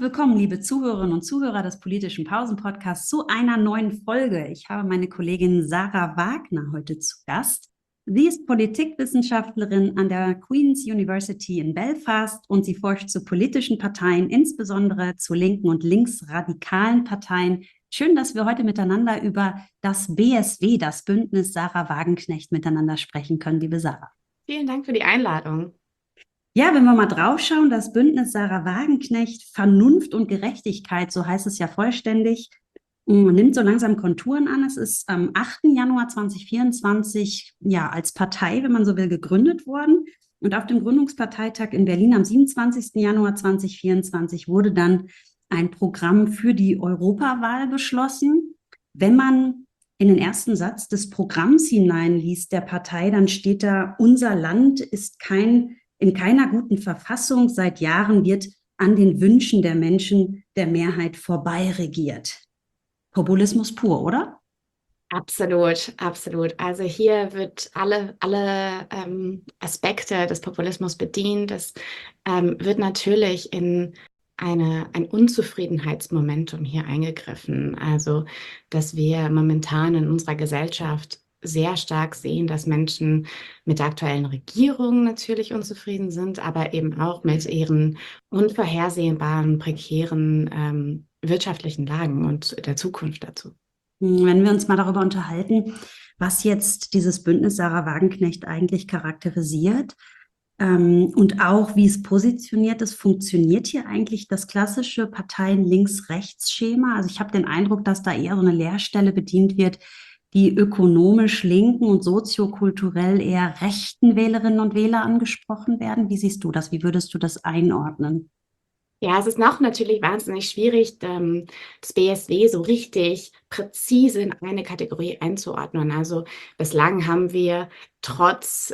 willkommen, liebe Zuhörerinnen und Zuhörer des Politischen Pausen-Podcasts, zu einer neuen Folge. Ich habe meine Kollegin Sarah Wagner heute zu Gast. Sie ist Politikwissenschaftlerin an der Queen's University in Belfast und sie forscht zu politischen Parteien, insbesondere zu linken und linksradikalen Parteien. Schön, dass wir heute miteinander über das BSW, das Bündnis Sarah Wagenknecht, miteinander sprechen können, liebe Sarah. Vielen Dank für die Einladung. Ja, wenn wir mal draufschauen, das Bündnis Sarah Wagenknecht, Vernunft und Gerechtigkeit, so heißt es ja vollständig, nimmt so langsam Konturen an. Es ist am 8. Januar 2024 ja als Partei, wenn man so will, gegründet worden. Und auf dem Gründungsparteitag in Berlin am 27. Januar 2024 wurde dann ein Programm für die Europawahl beschlossen. Wenn man in den ersten Satz des Programms hineinliest der Partei, dann steht da: Unser Land ist in keiner guten Verfassung. Seit Jahren wird an den Wünschen der Menschen der Mehrheit vorbei regiert. Populismus pur, oder? Absolut, absolut. Also hier wird alle Aspekte des Populismus bedient. Es wird natürlich in ein Unzufriedenheitsmomentum hier eingegriffen. Also, dass wir momentan in unserer Gesellschaft sehr stark sehen, dass Menschen mit der aktuellen Regierung natürlich unzufrieden sind, aber eben auch mit ihren unvorhersehbaren, prekären wirtschaftlichen Lagen und der Zukunft dazu. Wenn wir uns mal darüber unterhalten, was jetzt dieses Bündnis Sarah Wagenknecht eigentlich charakterisiert, und auch wie es positioniert ist, funktioniert hier eigentlich das klassische Parteien-Links-Rechts-Schema? Also ich habe den Eindruck, dass da eher so eine Leerstelle bedient wird, die ökonomisch linken und soziokulturell eher rechten Wählerinnen und Wähler angesprochen werden. Wie siehst du das? Wie würdest du das einordnen? Ja, es ist noch natürlich wahnsinnig schwierig, das BSW so richtig präzise in eine Kategorie einzuordnen. Also bislang haben wir trotz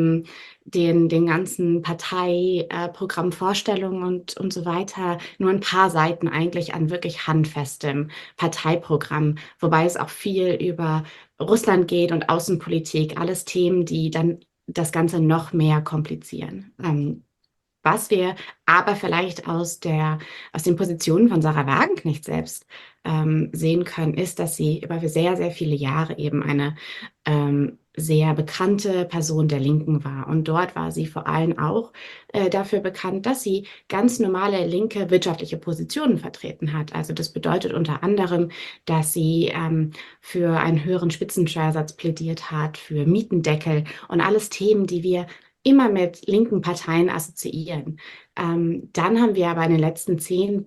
den ganzen Parteiprogrammvorstellungen und so weiter nur ein paar Seiten eigentlich an wirklich handfestem Parteiprogramm, wobei es auch viel über Russland geht und Außenpolitik, alles Themen, die dann das Ganze noch mehr komplizieren. Was wir aber vielleicht aus den Positionen von Sarah Wagenknecht selbst sehen können, ist, dass sie über sehr, sehr viele Jahre eben eine sehr bekannte Person der Linken war. Und dort war sie vor allem auch dafür bekannt, dass sie ganz normale linke wirtschaftliche Positionen vertreten hat. Also das bedeutet unter anderem, dass sie für einen höheren Spitzensteuersatz plädiert hat, für Mietendeckel und alles Themen, die wir immer mit linken Parteien assoziieren. Dann haben wir aber in den letzten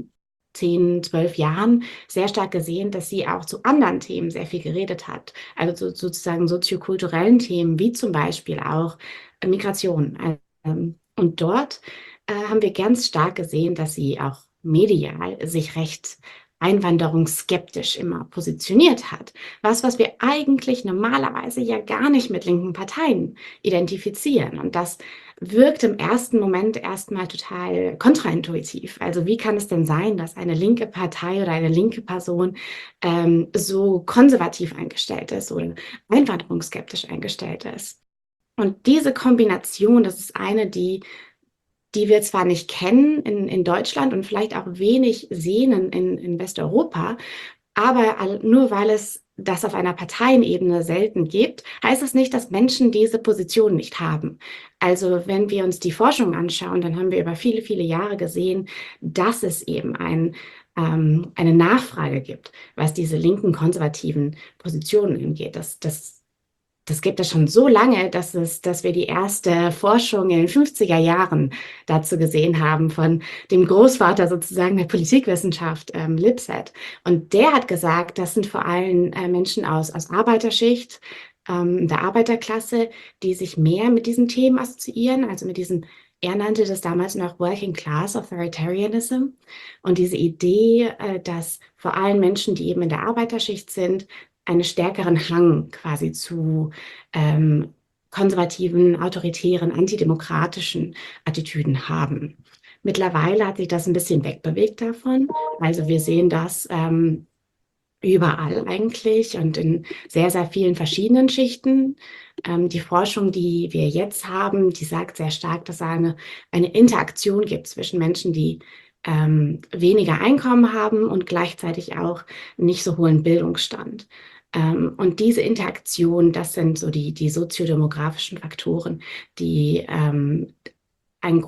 12 Jahren sehr stark gesehen, dass sie auch zu anderen Themen sehr viel geredet hat. Also sozusagen soziokulturellen Themen, wie zum Beispiel auch Migration. Und dort haben wir ganz stark gesehen, dass sie auch medial sich recht einwanderungsskeptisch immer positioniert hat. Was wir eigentlich normalerweise ja gar nicht mit linken Parteien identifizieren. Und das wirkt im ersten Moment erstmal total kontraintuitiv. Also wie kann es denn sein, dass eine linke Partei oder eine linke Person so konservativ eingestellt ist oder einwanderungsskeptisch eingestellt ist? Und diese Kombination, das ist eine, die wir zwar nicht kennen in Deutschland und vielleicht auch wenig sehen in Westeuropa, aber nur weil es das auf einer Parteienebene selten gibt, heißt es nicht, dass Menschen diese Position nicht haben. Also wenn wir uns die Forschung anschauen, dann haben wir über viele, viele Jahre gesehen, dass es eben eine Nachfrage gibt, was diese linken konservativen Positionen angeht. Das gibt es schon so lange, dass wir die erste Forschung in den 50er Jahren dazu gesehen haben von dem Großvater sozusagen der Politikwissenschaft, Lipset. Und der hat gesagt, das sind vor allem Menschen aus Arbeiterschicht, der Arbeiterklasse, die sich mehr mit diesen Themen assoziieren, also mit diesen. Er nannte das damals noch Working Class Authoritarianism. Und diese Idee, dass vor allem Menschen, die eben in der Arbeiterschicht sind, einen stärkeren Hang quasi zu konservativen, autoritären, antidemokratischen Attitüden haben. Mittlerweile hat sich das ein bisschen wegbewegt davon. Also wir sehen das überall eigentlich und in sehr, sehr vielen verschiedenen Schichten. Die Forschung, die wir jetzt haben, die sagt sehr stark, dass es eine Interaktion gibt zwischen Menschen, die weniger Einkommen haben und gleichzeitig auch nicht so hohen Bildungsstand. Und diese Interaktion, das sind so die soziodemografischen Faktoren, die eine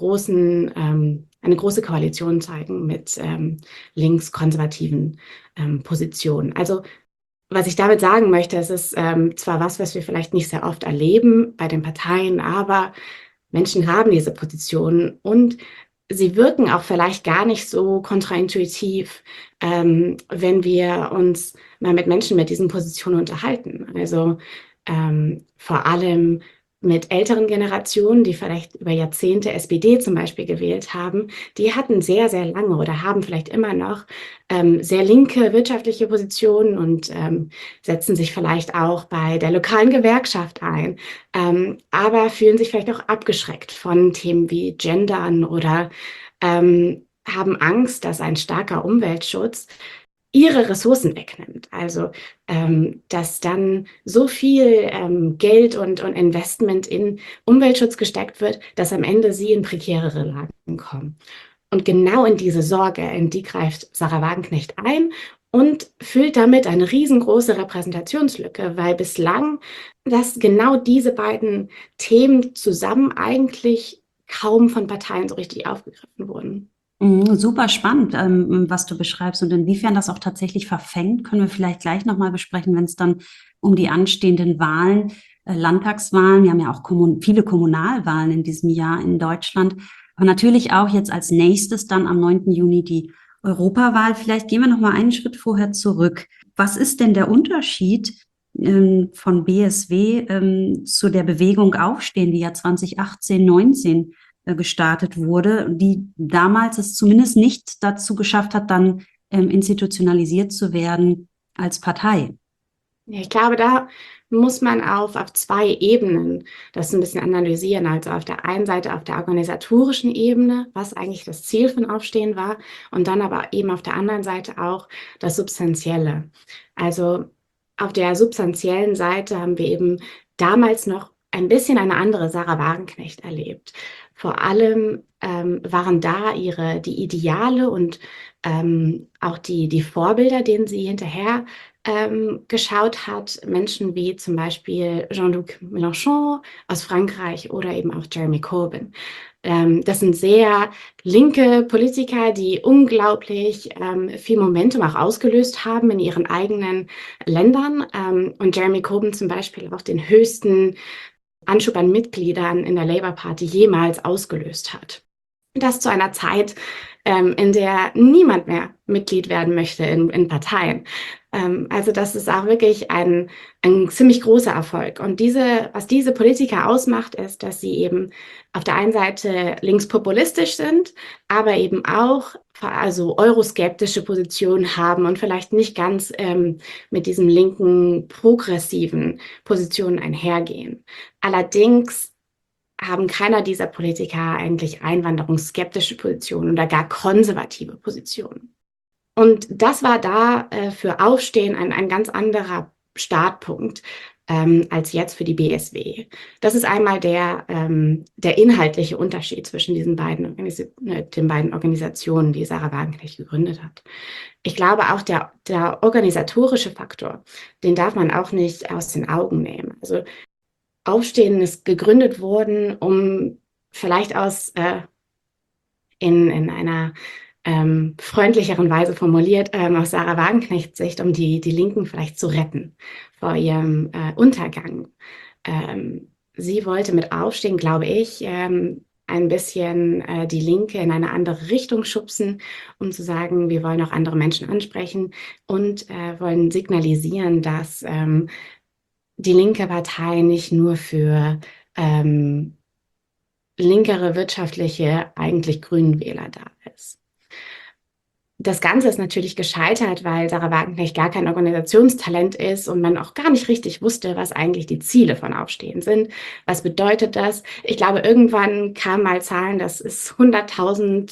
große Koalition zeigen mit linkskonservativen Positionen. Also was ich damit sagen möchte, es ist zwar was wir vielleicht nicht sehr oft erleben bei den Parteien, aber Menschen haben diese Positionen und sie wirken auch vielleicht gar nicht so kontraintuitiv, wenn wir uns mal mit Menschen mit diesen Positionen unterhalten. Also vor allem mit älteren Generationen, die vielleicht über Jahrzehnte SPD zum Beispiel gewählt haben, die hatten sehr, sehr lange oder haben vielleicht immer noch sehr linke wirtschaftliche Positionen und setzen sich vielleicht auch bei der lokalen Gewerkschaft ein, aber fühlen sich vielleicht auch abgeschreckt von Themen wie Gendern oder haben Angst, dass ein starker Umweltschutz ihre Ressourcen wegnimmt. Also, dass dann so viel Geld und Investment in Umweltschutz gesteckt wird, dass am Ende sie in prekärere Lagen kommen. Und genau in diese Sorge, in die greift Sarah Wagenknecht ein und füllt damit eine riesengroße Repräsentationslücke, weil bislang, dass genau diese beiden Themen zusammen eigentlich kaum von Parteien so richtig aufgegriffen wurden. Super spannend, was du beschreibst und inwiefern das auch tatsächlich verfängt, können wir vielleicht gleich nochmal besprechen, wenn es dann um die anstehenden Wahlen, Landtagswahlen, wir haben ja auch viele Kommunalwahlen in diesem Jahr in Deutschland, aber natürlich auch jetzt als nächstes dann am 9. Juni die Europawahl. Vielleicht gehen wir nochmal einen Schritt vorher zurück. Was ist denn der Unterschied von BSW zu der Bewegung Aufstehen, die ja 2018, 19 gestartet wurde, die damals es zumindest nicht dazu geschafft hat, dann institutionalisiert zu werden als Partei? Ja, ich glaube, da muss man auf zwei Ebenen das ein bisschen analysieren. Also auf der einen Seite auf der organisatorischen Ebene, was eigentlich das Ziel von Aufstehen war, und dann aber eben auf der anderen Seite auch das Substanzielle. Also auf der substanziellen Seite haben wir eben damals noch ein bisschen eine andere Sarah Wagenknecht erlebt. Vor allem waren da die Ideale und auch die Vorbilder, denen sie hinterher geschaut hat, Menschen wie zum Beispiel Jean-Luc Mélenchon aus Frankreich oder eben auch Jeremy Corbyn. Das sind sehr linke Politiker, die unglaublich viel Momentum auch ausgelöst haben in ihren eigenen Ländern. Und Jeremy Corbyn zum Beispiel auch den höchsten Anschub an Mitgliedern in der Labour Party jemals ausgelöst hat. Das zu einer Zeit, in der niemand mehr Mitglied werden möchte in Parteien. Also das ist auch wirklich ein ziemlich großer Erfolg. Und was diese Politiker ausmacht, ist, dass sie eben auf der einen Seite linkspopulistisch sind, aber eben auch also euroskeptische Positionen haben und vielleicht nicht ganz mit diesen linken, progressiven Positionen einhergehen. Allerdings haben keiner dieser Politiker eigentlich einwanderungsskeptische Positionen oder gar konservative Positionen. Und das war da für Aufstehen ein ganz anderer Startpunkt als jetzt für die BSW. Das ist einmal der inhaltliche Unterschied zwischen den beiden Organisationen, die Sarah Wagenknecht gegründet hat. Ich glaube auch der organisatorische Faktor, den darf man auch nicht aus den Augen nehmen. Also Aufstehen ist gegründet worden, um vielleicht in einer freundlicheren Weise formuliert, aus Sarah Wagenknechts Sicht, um die Linken vielleicht zu retten vor ihrem Untergang. Sie wollte mit Aufstehen, glaube ich, ein bisschen die Linke in eine andere Richtung schubsen, um zu sagen, wir wollen auch andere Menschen ansprechen und wollen signalisieren, dass die linke Partei nicht nur für linkere wirtschaftliche, eigentlich grünen Wähler da ist. Das Ganze ist natürlich gescheitert, weil Sarah Wagenknecht gar kein Organisationstalent ist und man auch gar nicht richtig wusste, was eigentlich die Ziele von Aufstehen sind. Was bedeutet das? Ich glaube, irgendwann kamen mal Zahlen, dass es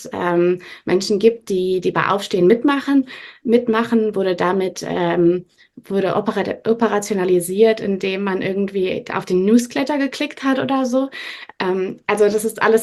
100.000 Menschen gibt, die bei Aufstehen mitmachen, wurde damit wurde operationalisiert, indem man irgendwie auf den Newsletter geklickt hat oder so. Also das ist alles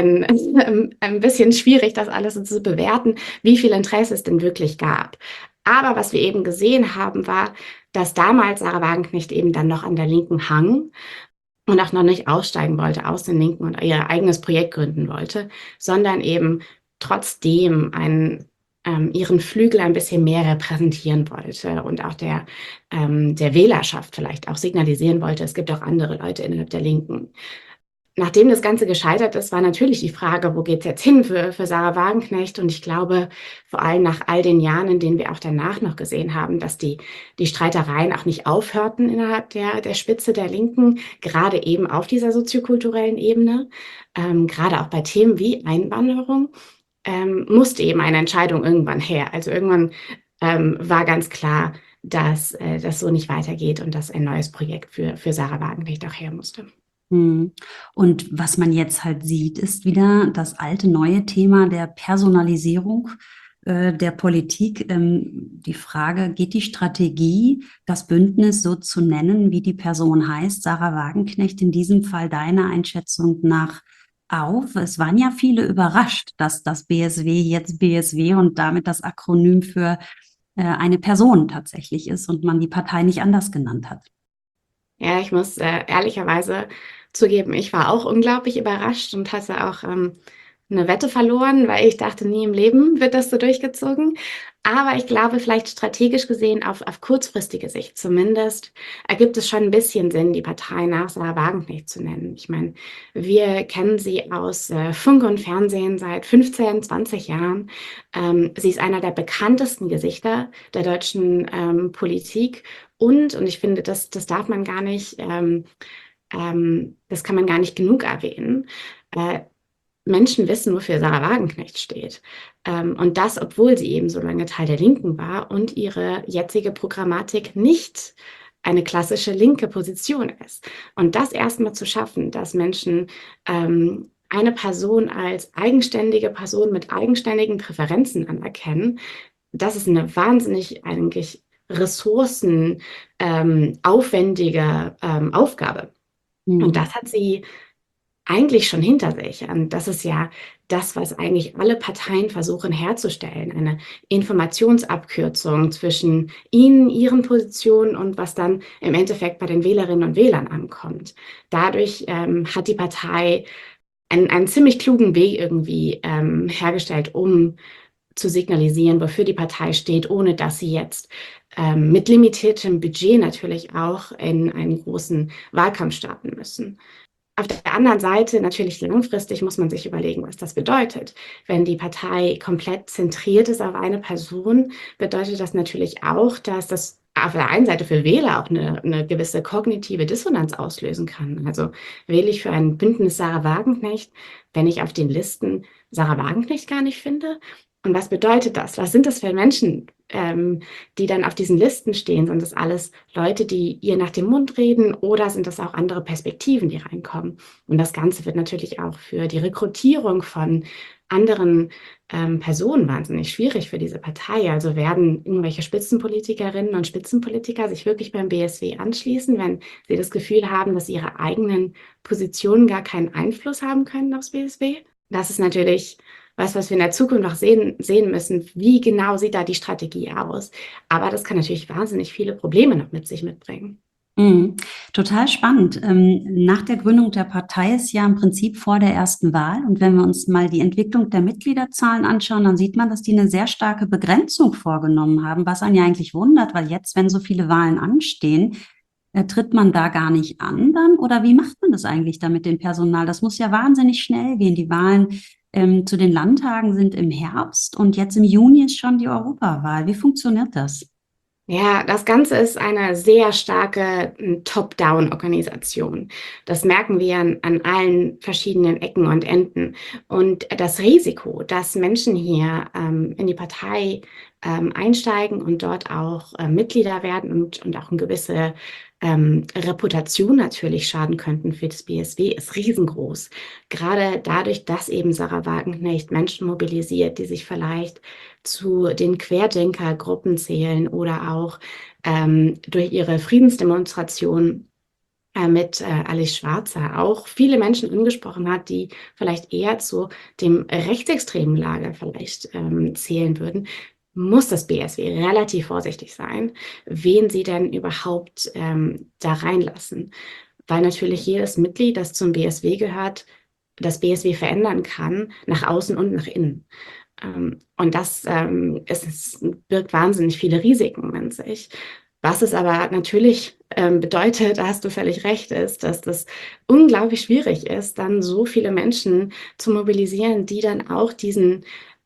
ein bisschen schwierig, das alles so zu bewerten, wie viel Interesse es denn wirklich gab. Aber was wir eben gesehen haben, war, dass damals Sarah Wagenknecht eben dann noch an der Linken hang und auch noch nicht aussteigen wollte aus den Linken und ihr eigenes Projekt gründen wollte, sondern eben trotzdem ihren Flügel ein bisschen mehr repräsentieren wollte und auch der Wählerschaft vielleicht auch signalisieren wollte, es gibt auch andere Leute innerhalb der Linken. Nachdem das Ganze gescheitert ist, war natürlich die Frage, wo geht es jetzt hin für Sarah Wagenknecht? Und ich glaube, vor allem nach all den Jahren, in denen wir auch danach noch gesehen haben, dass die Streitereien auch nicht aufhörten innerhalb der Spitze der Linken, gerade eben auf dieser soziokulturellen Ebene, gerade auch bei Themen wie Einwanderung, musste eben eine Entscheidung irgendwann her. Also irgendwann war ganz klar, dass das so nicht weitergeht und dass ein neues Projekt für Sarah Wagenknecht auch her musste. Und was man jetzt halt sieht, ist wieder das alte neue Thema der Personalisierung der Politik. Die Frage, geht die Strategie, das Bündnis so zu nennen, wie die Person heißt, Sarah Wagenknecht, in diesem Fall deiner Einschätzung nach auf? Es waren ja viele überrascht, dass das BSW jetzt BSW und damit das Akronym für eine Person tatsächlich ist und man die Partei nicht anders genannt hat. Ja, ich muss ehrlicherweise zugeben, ich war auch unglaublich überrascht und hatte auch eine Wette verloren, weil ich dachte, nie im Leben wird das so durchgezogen. Aber ich glaube, vielleicht strategisch gesehen, auf kurzfristige Sicht zumindest, ergibt es schon ein bisschen Sinn, die Partei nach Sarah Wagenknecht zu nennen. Ich meine, wir kennen sie aus Funk und Fernsehen seit 15, 20 Jahren. Sie ist einer der bekanntesten Gesichter der deutschen Politik. Und ich finde, das darf man gar nicht, das kann man gar nicht genug erwähnen. Menschen wissen, wofür Sarah Wagenknecht steht. Und das, obwohl sie eben so lange Teil der Linken war und ihre jetzige Programmatik nicht eine klassische linke Position ist. Und das erstmal zu schaffen, dass Menschen eine Person als eigenständige Person mit eigenständigen Präferenzen anerkennen, das ist eine wahnsinnig eigentlich ressourcenaufwendige Aufgabe. Und das hat sie eigentlich schon hinter sich. Und das ist ja das, was eigentlich alle Parteien versuchen herzustellen. Eine Informationsabkürzung zwischen ihnen, ihren Positionen und was dann im Endeffekt bei den Wählerinnen und Wählern ankommt. Dadurch hat die Partei einen ziemlich klugen Weg irgendwie hergestellt, um zu signalisieren, wofür die Partei steht, ohne dass sie jetzt mit limitiertem Budget natürlich auch in einen großen Wahlkampf starten müssen. Auf der anderen Seite, natürlich langfristig, muss man sich überlegen, was das bedeutet. Wenn die Partei komplett zentriert ist auf eine Person, bedeutet das natürlich auch, dass das auf der einen Seite für Wähler auch eine gewisse kognitive Dissonanz auslösen kann. Also wähle ich für ein Bündnis Sarah Wagenknecht, wenn ich auf den Listen Sarah Wagenknecht gar nicht finde? Und was bedeutet das? Was sind das für Menschen, die dann auf diesen Listen stehen? Sind das alles Leute, die ihr nach dem Mund reden, oder sind das auch andere Perspektiven, die reinkommen? Und das Ganze wird natürlich auch für die Rekrutierung von anderen Personen wahnsinnig schwierig für diese Partei. Also werden irgendwelche Spitzenpolitikerinnen und Spitzenpolitiker sich wirklich beim BSW anschließen, wenn sie das Gefühl haben, dass ihre eigenen Positionen gar keinen Einfluss haben können aufs BSW? Das ist natürlich was wir in der Zukunft noch sehen müssen. Wie genau sieht da die Strategie aus? Aber das kann natürlich wahnsinnig viele Probleme noch mit sich mitbringen. Total spannend. Nach der Gründung der Partei ist ja im Prinzip vor der ersten Wahl. Und wenn wir uns mal die Entwicklung der Mitgliederzahlen anschauen, dann sieht man, dass die eine sehr starke Begrenzung vorgenommen haben, was einen ja eigentlich wundert, weil jetzt, wenn so viele Wahlen anstehen, tritt man da gar nicht an dann? Oder wie macht man das eigentlich da mit dem Personal? Das muss ja wahnsinnig schnell gehen. Die Wahlen zu den Landtagen sind im Herbst und jetzt im Juni ist schon die Europawahl. Wie funktioniert das? Ja, das Ganze ist eine sehr starke Top-Down-Organisation. Das merken wir an allen verschiedenen Ecken und Enden. Und das Risiko, dass Menschen hier in die Partei einsteigen und dort auch Mitglieder werden und auch eine gewisse Reputation natürlich schaden könnten für das BSW, ist riesengroß. Gerade dadurch, dass eben Sarah Wagenknecht Menschen mobilisiert, die sich vielleicht zu den Querdenkergruppen zählen oder auch durch ihre Friedensdemonstration mit Alice Schwarzer auch viele Menschen angesprochen hat, die vielleicht eher zu dem rechtsextremen Lager vielleicht zählen würden, muss das BSW relativ vorsichtig sein, wen sie denn überhaupt da reinlassen. Weil natürlich jedes Mitglied, das zum BSW gehört, das BSW verändern kann, nach außen und nach innen. Und das birgt wahnsinnig viele Risiken in sich. Was es aber natürlich bedeutet, da hast du völlig recht, ist, dass das unglaublich schwierig ist, dann so viele Menschen zu mobilisieren, die dann auch diese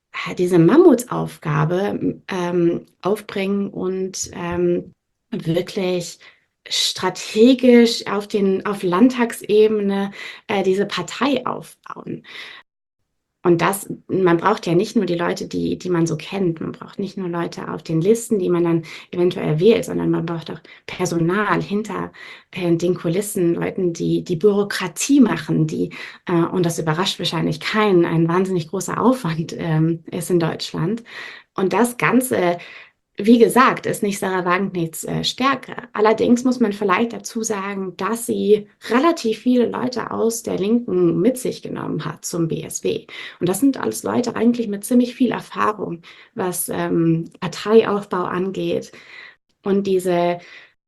Mammutsaufgabe aufbringen und wirklich strategisch auf Landtagsebene diese Partei aufbauen. Und man braucht ja nicht nur die Leute, die man so kennt. Man braucht nicht nur Leute auf den Listen, die man dann eventuell wählt, sondern man braucht auch Personal hinter den Kulissen, Leuten, die die Bürokratie machen, und das überrascht wahrscheinlich keinen, ein wahnsinnig großer Aufwand ist in Deutschland. Und das Ganze, wie gesagt, ist nicht Sarah Wagenknechts Stärke. Allerdings muss man vielleicht dazu sagen, dass sie relativ viele Leute aus der Linken mit sich genommen hat zum BSW. Und das sind alles Leute eigentlich mit ziemlich viel Erfahrung, was Parteiaufbau angeht und diese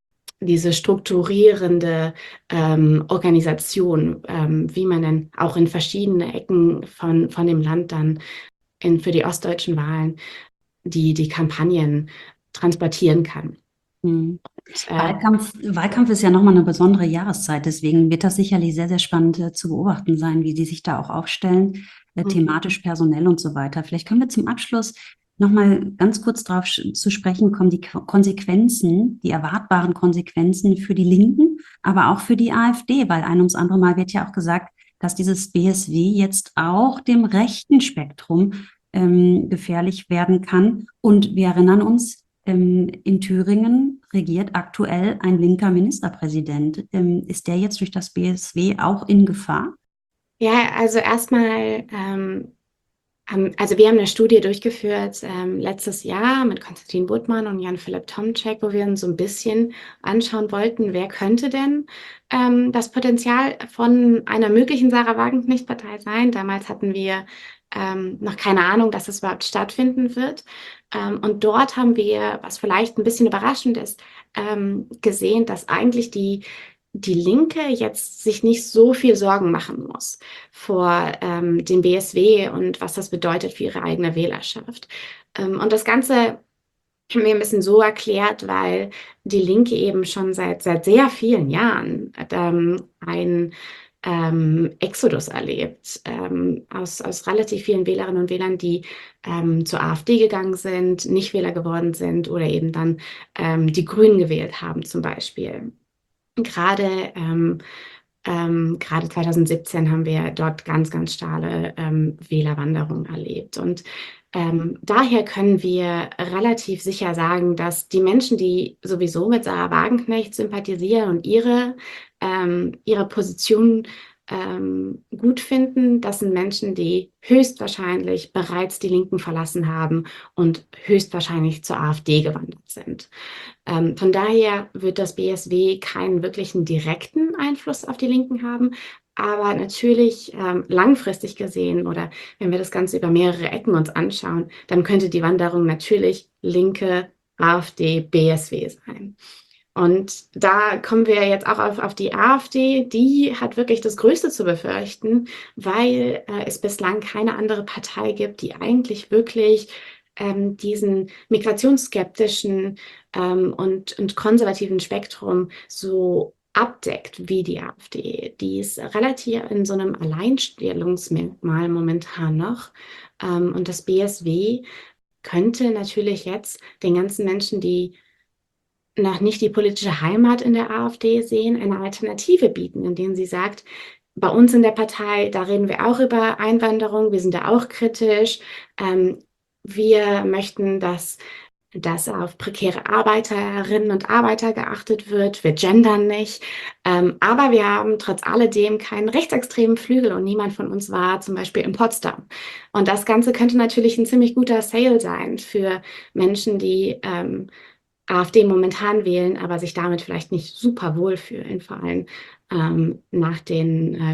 strukturierende Organisation, wie man dann auch in verschiedene Ecken von dem Land dann für die ostdeutschen Wahlen die Kampagnen transportieren kann. Mhm. Wahlkampf ist ja nochmal eine besondere Jahreszeit, deswegen wird das sicherlich sehr, sehr spannend zu beobachten sein, wie die sich da auch aufstellen, thematisch, personell und so weiter. Vielleicht können wir zum Abschluss nochmal ganz kurz darauf zu sprechen kommen, die Konsequenzen, die erwartbaren Konsequenzen für die Linken, aber auch für die AfD, weil ein ums andere Mal wird ja auch gesagt, dass dieses BSW jetzt auch dem rechten Spektrum gefährlich werden kann. Und wir erinnern uns, in Thüringen regiert aktuell ein linker Ministerpräsident. Ist der jetzt durch das BSW auch in Gefahr? Ja, also erstmal, also wir haben eine Studie durchgeführt letztes Jahr mit Konstantin Buttmann und Jan-Philipp Tomczak, wo wir uns so ein bisschen anschauen wollten, wer könnte denn das Potenzial von einer möglichen Sarah Wagenknecht-Partei sein. Damals hatten wir noch keine Ahnung, dass es überhaupt stattfinden wird. Und dort haben wir, was vielleicht ein bisschen überraschend ist, gesehen, dass eigentlich die Linke jetzt sich nicht so viel Sorgen machen muss vor dem BSW und was das bedeutet für ihre eigene Wählerschaft. Und das Ganze haben wir ein bisschen so erklärt, weil die Linke eben schon seit sehr vielen Jahren ein Exodus erlebt aus relativ vielen Wählerinnen und Wählern, die zur AfD gegangen sind, Nichtwähler geworden sind oder eben dann die Grünen gewählt haben zum Beispiel. Gerade 2017 haben wir dort ganz, ganz starke Wählerwanderung erlebt. Und daher können wir relativ sicher sagen, dass die Menschen, die sowieso mit Sarah Wagenknecht sympathisieren und ihre Position gut finden, das sind Menschen, die höchstwahrscheinlich bereits die Linken verlassen haben und höchstwahrscheinlich zur AfD gewandert sind. Von daher wird das BSW keinen wirklichen direkten Einfluss auf die Linken haben, aber natürlich langfristig gesehen oder wenn wir das Ganze über mehrere Ecken uns anschauen, dann könnte die Wanderung natürlich Linke, AfD, BSW sein. Und da kommen wir jetzt auch auf die AfD. Die hat wirklich das Größte zu befürchten, weil es bislang keine andere Partei gibt, die eigentlich wirklich diesen migrationsskeptischen und konservativen Spektrum so abdeckt wie die AfD. Die ist relativ in so einem Alleinstellungsmerkmal momentan noch. Und das BSW könnte natürlich jetzt den ganzen Menschen, die noch nicht die politische Heimat in der AfD sehen, eine Alternative bieten, indem sie sagt, bei uns in der Partei, da reden wir auch über Einwanderung, wir sind da auch kritisch. Wir möchten, dass dass auf prekäre Arbeiterinnen und Arbeiter geachtet wird. Wir gendern nicht. Aber wir haben trotz alledem keinen rechtsextremen Flügel und niemand von uns war zum Beispiel in Potsdam. Und das Ganze könnte natürlich ein ziemlich guter Sale sein für Menschen, die AfD momentan wählen, aber sich damit vielleicht nicht super wohlfühlen, vor allem nach den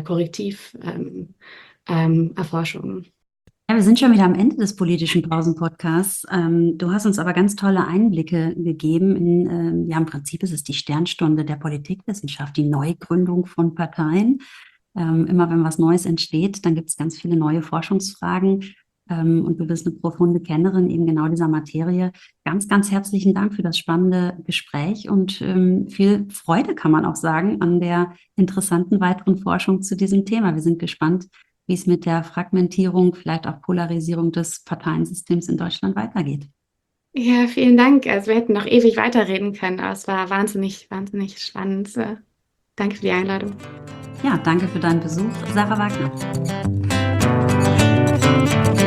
Korrektiv-Erforschungen. Ja, wir sind schon wieder am Ende des politischen Pausen-Podcasts. Du hast uns aber ganz tolle Einblicke gegeben ja, im Prinzip ist es die Sternstunde der Politikwissenschaft, die Neugründung von Parteien. Immer wenn was Neues entsteht, dann gibt es ganz viele neue Forschungsfragen. Und du bist eine profunde Kennerin eben genau dieser Materie. Ganz, ganz herzlichen Dank für das spannende Gespräch und viel Freude, kann man auch sagen, an der interessanten weiteren Forschung zu diesem Thema. Wir sind gespannt, wie es mit der Fragmentierung, vielleicht auch Polarisierung des Parteiensystems in Deutschland weitergeht. Ja, vielen Dank. Also wir hätten noch ewig weiterreden können, aber es war wahnsinnig, wahnsinnig spannend. Danke für die Einladung. Ja, danke für deinen Besuch, Sarah Wagner.